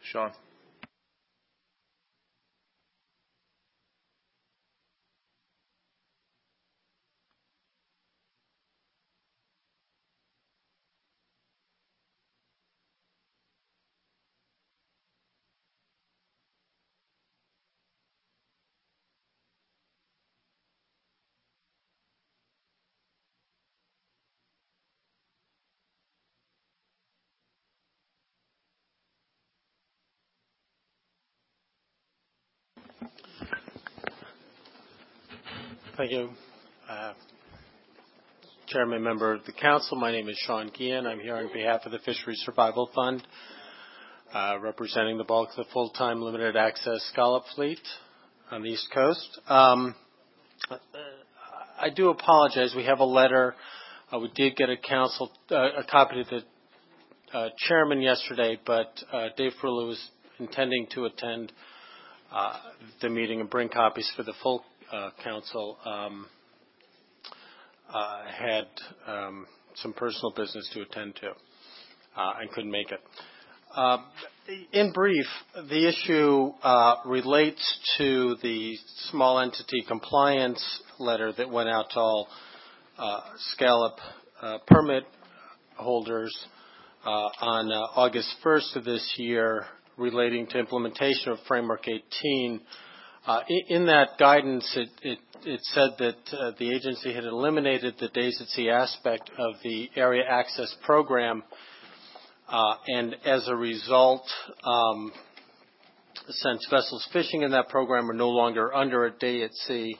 Sean. Thank you. Chairman, member of the council, my name is Sean Guillen. I'm here on behalf of the Fisheries Survival Fund, representing the bulk of the full-time limited access scallop fleet on the East Coast. I do apologize. We have a letter. We did get a copy to the chairman yesterday, but Dave Frullo was intending to attend the meeting and bring copies for the full council. Had some personal business to attend to and couldn't make it. In brief, the issue relates to the small entity compliance letter that went out to all scallop permit holders on August 1st of this year relating to implementation of Framework 18. In that guidance, it said that the agency had eliminated the days at sea aspect of the area access program, and as a result, since vessels fishing in that program are no longer under a day at sea,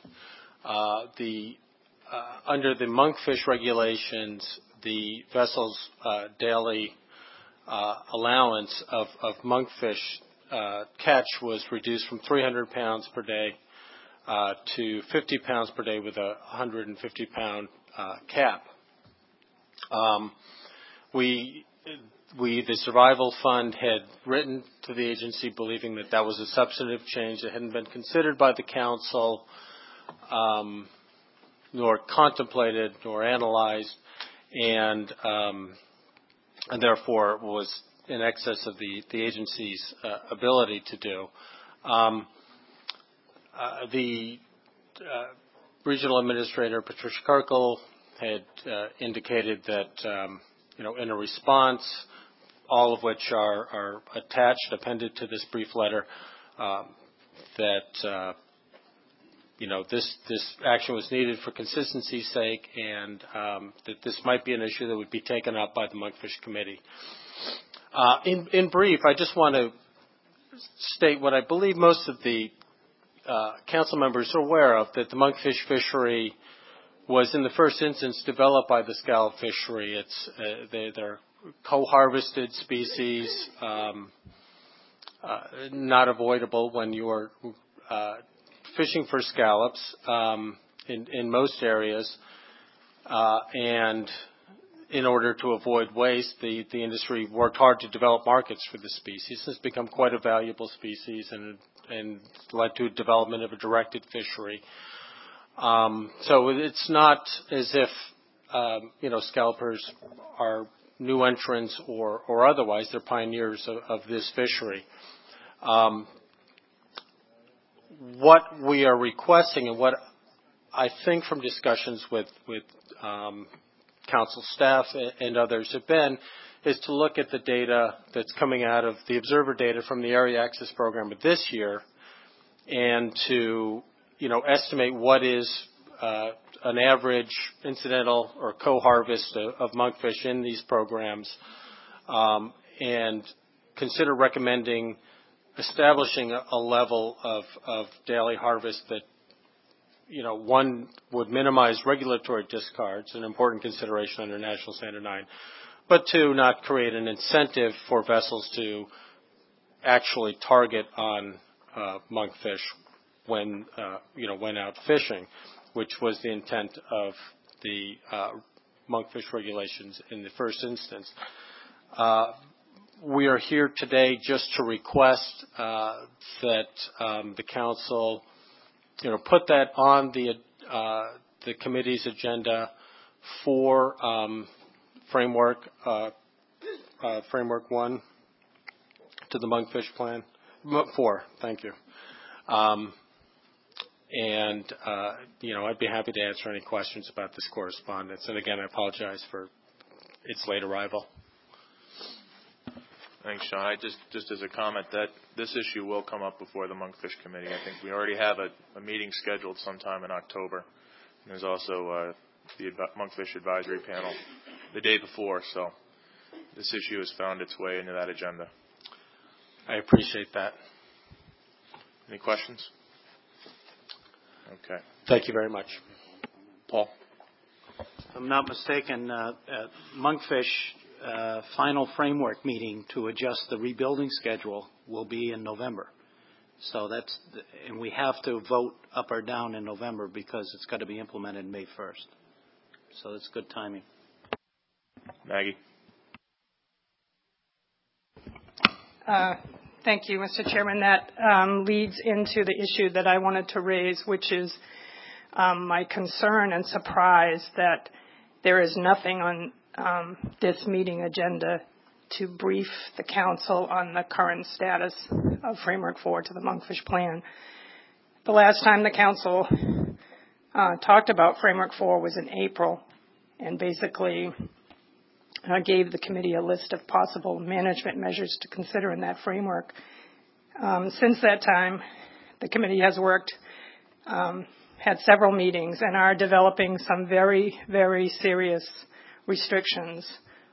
under the monkfish regulations, the vessel's daily allowance of monkfish catch was reduced from 300 pounds per day to 50 pounds per day with a 150-pound cap. The Survival Fund, had written to the agency believing that that was a substantive change that hadn't been considered by the council, nor contemplated, nor analyzed, and therefore was in excess of the agency's ability to do. The regional administrator, Patricia Kirkle, had indicated that, in a response, all of which are attached, appended to this brief letter, that this action was needed for consistency's sake, and that this might be an issue that would be taken up by the Monkfish Committee. In brief, I just want to state what I believe most of the council members are aware of, that the monkfish fishery was in the first instance developed by the scallop fishery. They're co-harvested species, not avoidable when you are fishing for scallops in most areas, and in order to avoid waste, the industry worked hard to develop markets for the species. It's become quite a valuable species and led to development of a directed fishery. So it's not as if, scallopers are new entrants or otherwise. They're pioneers of this fishery. What we are requesting, and what I think from discussions with council staff and others have been, is to look at the data that's coming out of the observer data from the Area Access Program of this year, and to estimate what is an average incidental or co-harvest of monkfish in these programs, and consider recommending establishing a level of daily harvest that one would minimize regulatory discards, an important consideration under National Standard 9, but two, not create an incentive for vessels to actually target on monkfish when out fishing, which was the intent of the monkfish regulations in the first instance. We are here today just to request that the council put that on the committee's agenda for Framework 1 to the Monkfish Plan. 4, thank you. I'd be happy to answer any questions about this correspondence. And again, I apologize for its late arrival. Thanks, Sean. Just as a comment, that this issue will come up before the Monkfish Committee. I think we already have a meeting scheduled sometime in October. And there's also the Monkfish Advisory Panel the day before. So this issue has found its way into that agenda. I appreciate that. Any questions? Okay. Thank you very much. Paul? If I'm not mistaken, Monkfish final framework meeting to adjust the rebuilding schedule will be in November. So and we have to vote up or down in November because it's got to be implemented May 1st. So that's good timing. Maggie? Thank you, Mr. Chairman. That leads into the issue that I wanted to raise, which is my concern and surprise that there is nothing on this meeting agenda to brief the Council on the current status of Framework 4 to the Monkfish Plan. The last time the Council talked about Framework 4 was in April, and basically gave the committee a list of possible management measures to consider in that framework. Since that time, the committee has worked, had several meetings, and are developing some very, very serious restrictions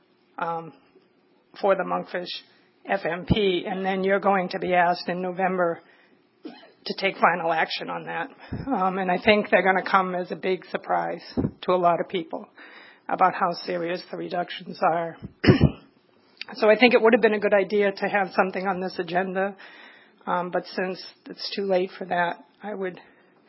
for the Monkfish FMP, and then you're going to be asked in November to take final action on that. And I think they're going to come as a big surprise to a lot of people about how serious the reductions are. So I think it would have been a good idea to have something on this agenda, but since it's too late for that, I would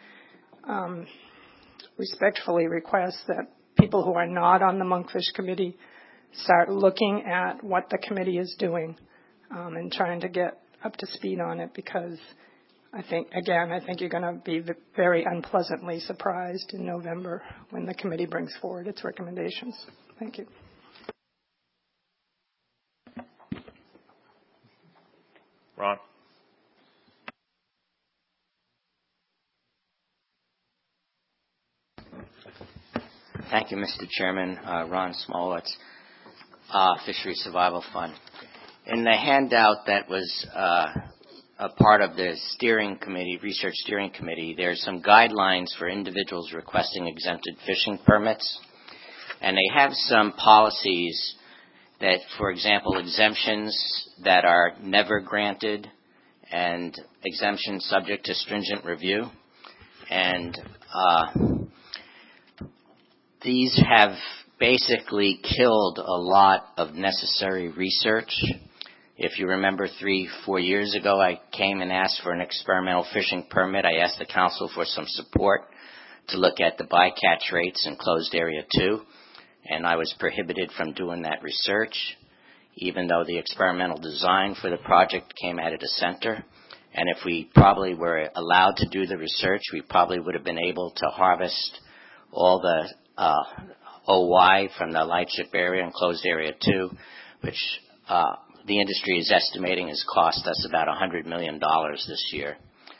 respectfully request that people who are not on the Monkfish Committee start looking at what the committee is doing and trying to get up to speed on it, because I think you're going to be very unpleasantly surprised in November when the committee brings forward its recommendations. Thank you. Ron? Thank you, Mr. Chairman. Ron Smolitz, Fishery Survival Fund. In the handout that was a part of the steering committee, research steering committee, there's some guidelines for individuals requesting exempted fishing permits. And they have some policies that, for example, exemptions that are never granted and exemptions subject to stringent review. And these have basically killed a lot of necessary research. If you remember 3-4 years ago, I came and asked for an experimental fishing permit. I asked the council for some support to look at the bycatch rates in closed area 2, and I was prohibited from doing that research, even though the experimental design for the project came out of the center. And if we probably were allowed to do the research, we probably would have been able to harvest all the OY from the lightship area and closed area 2, which the industry is estimating has cost us about $100 million this year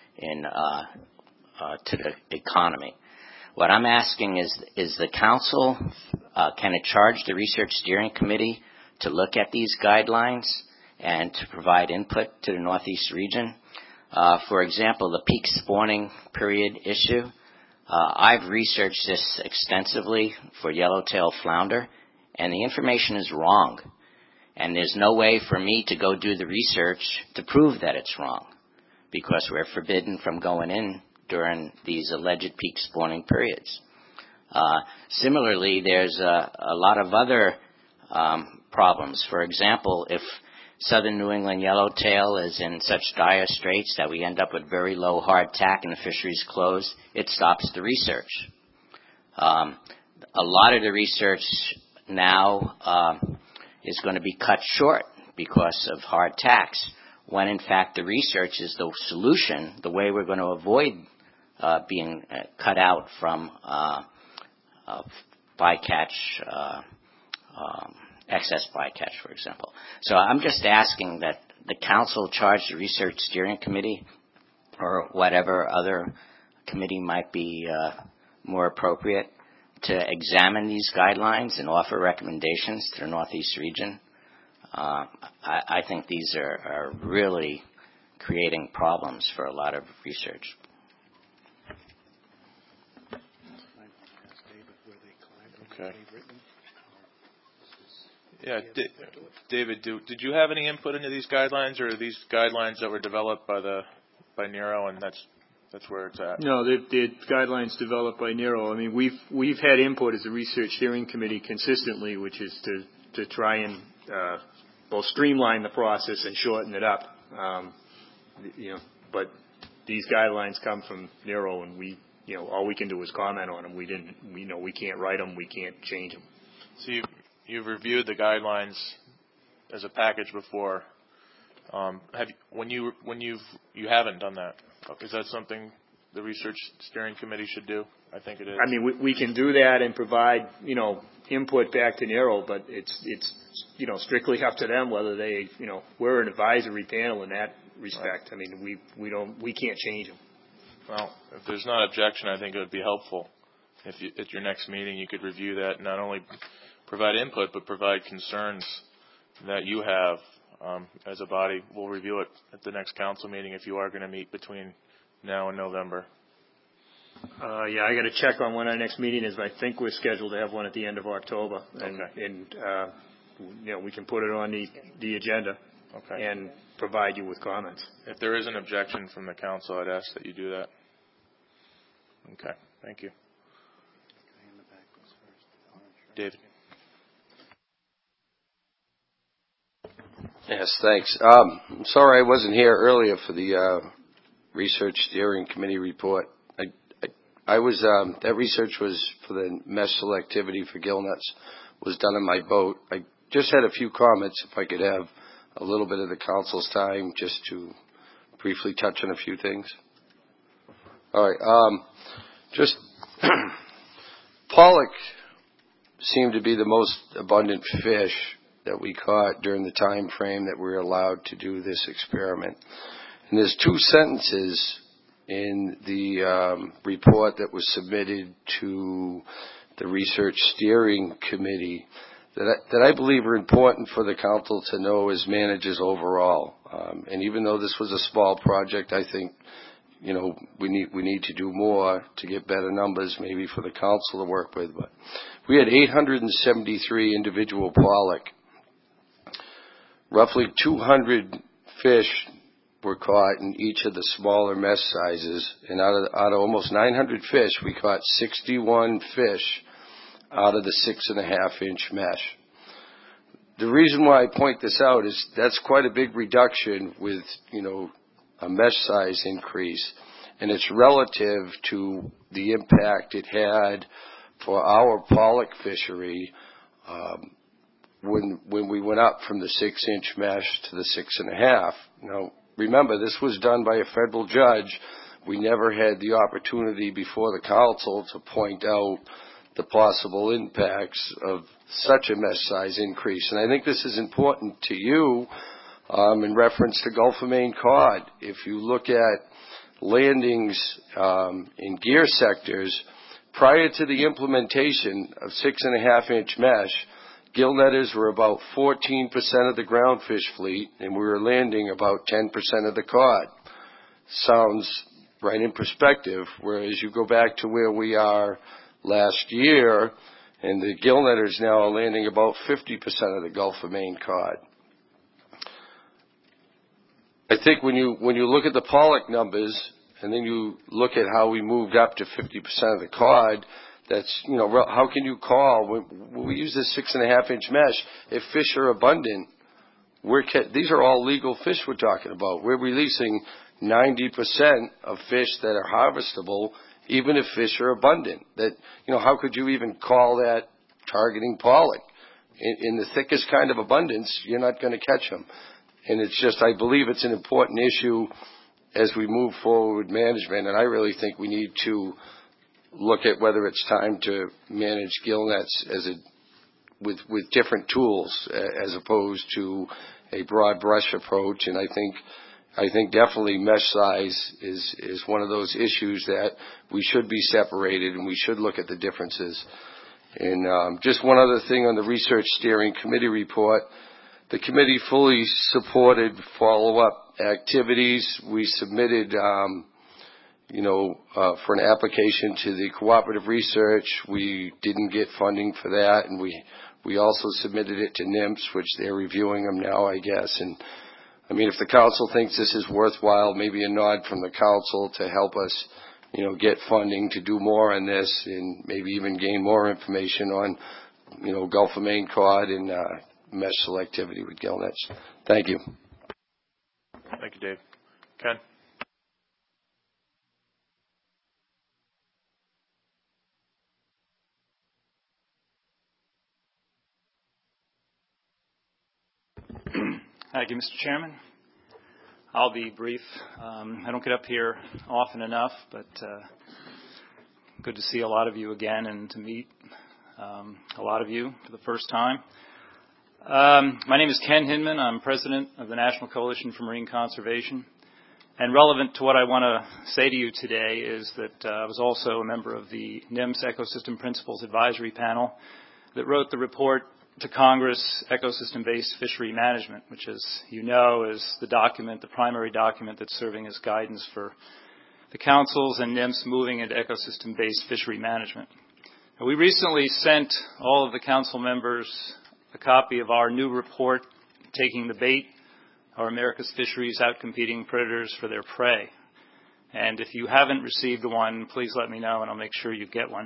to the economy. What I'm asking is the council, can it charge the research steering committee to look at these guidelines and to provide input to the Northeast region? For example, the peak spawning period issue. I've researched this extensively for yellowtail flounder, and the information is wrong. And there's no way for me to go do the research to prove that it's wrong, because we're forbidden from going in during these alleged peak spawning periods. Similarly, there's a lot of other problems. For example, if southern New England yellowtail is in such dire straits that we end up with very low hardtack and the fisheries closed, it stops the research. A lot of the research now is going to be cut short because of hard tax, when in fact the research is the solution, the way we're going to avoid being cut out from bycatch, excess bycatch, for example. So I'm just asking that the council charge the research steering committee or whatever other committee might be more appropriate to examine these guidelines and offer recommendations to the Northeast region. I think these are really creating problems for a lot of research. Okay. Yeah, David, did you have any input into these guidelines, or are these guidelines that were developed by NERO, and that's where it's at? No, they're guidelines developed by NERO. I mean, we've had input as a research steering committee consistently, which is to try and both streamline the process and shorten it up. But these guidelines come from NERO, and all we can do is comment on them. We can't write them, we can't change them. So you've reviewed the guidelines as a package before. You haven't done that? Is that something the research steering committee should do? I think it is. I mean, we can do that and provide input back to NERO, but it's strictly up to them whether they we're an advisory panel in that respect. Right. I mean, we can't change them. Well, if there's not objection, I think it would be helpful if at your next meeting you could review that, and not only provide input but provide concerns that you have as a body. We'll review it at the next council meeting if you are going to meet between now and November. Yeah, I got to check on when our next meeting is. But I think we're scheduled to have one at the end of October, and we can put it on the agenda. Okay. And provide you with comments. If there is an objection from the council, I'd ask that you do that. Okay. Thank you. David. Yes, thanks. I'm sorry I wasn't here earlier for the research steering committee report. I was that research was for the mesh selectivity for gill nuts was done on my boat. I just had a few comments, if I could have a little bit of the council's time just to briefly touch on a few things. All right. Just pollock seemed to be the most abundant fish that we caught during the time frame that we were allowed to do this experiment. And there's two sentences in the report that was submitted to the research steering committee that I believe are important for the council to know as managers overall. And even though this was a small project, I think we need to do more to get better numbers, maybe for the council to work with. But we had 873 individual pollock. Roughly 200 fish were caught in each of the smaller mesh sizes, and out of almost 900 fish, we caught 61 fish out of the 6.5-inch mesh. The reason why I point this out is that's quite a big reduction with, a mesh size increase, and it's relative to the impact it had for our pollock fishery when we went up from the 6-inch mesh to the 6.5. Now, remember, this was done by a federal judge. We never had the opportunity before the council to point out the possible impacts of such a mesh size increase. And I think this is important to you in reference to Gulf of Maine cod. If you look at landings in gear sectors, prior to the implementation of 6.5-inch mesh, gill netters were about 14% of the groundfish fleet, and we were landing about 10% of the cod. Sounds right in perspective, whereas you go back to where we are last year, and the gill netters now are landing about 50% of the Gulf of Maine cod. I think when you look at the pollock numbers, and then you look at how we moved up to 50% of the cod, that's, how can you call, when we use this 6.5-inch mesh, if fish are abundant, these are all legal fish we're talking about. We're releasing 90% of fish that are harvestable, even if fish are abundant. That, how could you even call that targeting pollock? In the thickest kind of abundance, you're not going to catch them. And it's just, I believe it's an important issue as we move forward with management, and I really think we need to look at whether it's time to manage gill nets with different tools as opposed to a broad brush approach, and I think definitely mesh size is one of those issues that we should be separated and we should look at the differences. And just one other thing on the Research Steering Committee report. The committee fully supported follow-up activities. We submitted, for an application to the cooperative research. We didn't get funding for that, and we also submitted it to NIMS, which they're reviewing them now, I guess. And I mean, if the council thinks this is worthwhile, maybe a nod from the council to help us, get funding to do more on this and maybe even gain more information on, Gulf of Maine cod and mesh selectivity with gillnets. Thank you. Thank you, Dave. Ken? Thank you, Mr. Chairman. I'll be brief. I don't get up here often enough, but good to see a lot of you again and to meet a lot of you for the first time. My name is Ken Hinman. I'm president of the National Coalition for Marine Conservation. And relevant to what I want to say to you today is that I was also a member of the NIMS Ecosystem Principles Advisory Panel that wrote the report to Congress, Ecosystem-Based Fishery Management, which, as you know, is the primary document that's serving as guidance for the councils and NIMS moving into ecosystem-based fishery management. And we recently sent all of the council members a copy of our new report, Taking the Bait, Our America's Fisheries Outcompeting Predators for Their Prey. And if you haven't received one, please let me know and I'll make sure you get one.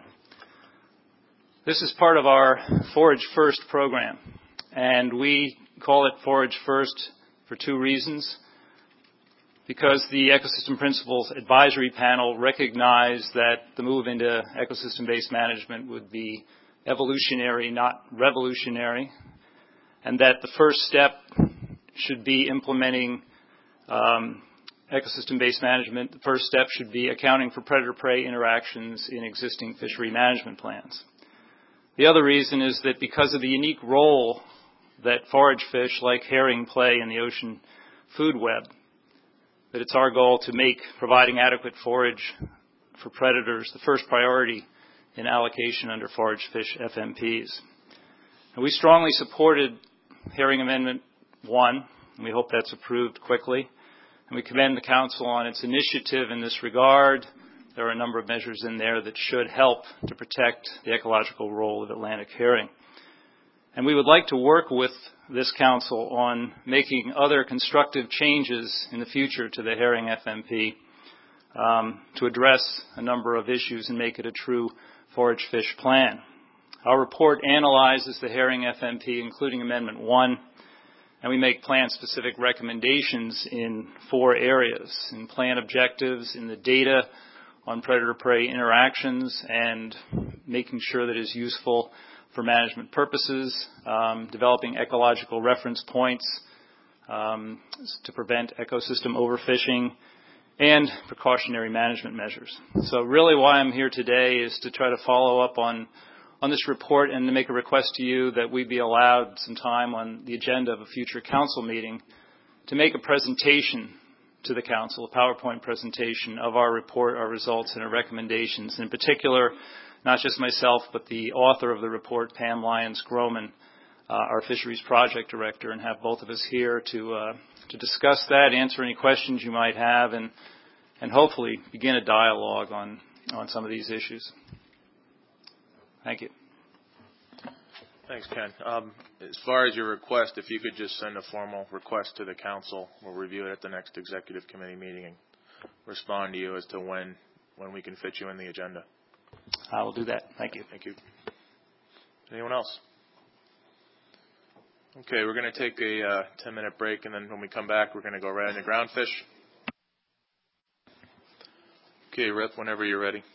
This is part of our Forage First program, and we call it Forage First for two reasons. Because the Ecosystem Principles Advisory Panel recognized that the move into ecosystem-based management would be evolutionary, not revolutionary, and that the first step should be implementing ecosystem-based management. The first step should be accounting for predator-prey interactions in existing fishery management plans. The other reason is that because of the unique role that forage fish like herring play in the ocean food web, that it's our goal to make providing adequate forage for predators the first priority in allocation under forage fish FMPs. And we strongly supported Herring Amendment 1, and we hope that's approved quickly. And we commend the Council on its initiative in this regard. There are a number of measures in there that should help to protect the ecological role of Atlantic herring. And we would like to work with this Council on making other constructive changes in the future to the herring FMP to address a number of issues and make it a true forage fish plan. Our report analyzes the herring FMP, including Amendment 1, and we make plan-specific recommendations in 4 areas: in plan objectives, in the data on predator-prey interactions, and making sure that it is useful for management purposes, developing ecological reference points to prevent ecosystem overfishing, and precautionary management measures. So really why I'm here today is to try to follow up on this report and to make a request to you that we be allowed some time on the agenda of a future council meeting to make a presentation to the council, a PowerPoint presentation of our report, our results, and our recommendations. In particular, not just myself, but the author of the report, Pam Lyons-Groman, our fisheries project director, and have both of us here to discuss that, answer any questions you might have, and hopefully begin a dialogue on some of these issues. Thank you. Thanks, Ken. As far as your request, if you could just send a formal request to the council, we'll review it at the next executive committee meeting and respond to you as to when we can fit you in the agenda. I will do that. Thank you. Thank you. Anyone else? Okay, we're going to take a 10-minute break, and then when we come back, we're going to go right into groundfish. Okay, Rip, whenever you're ready.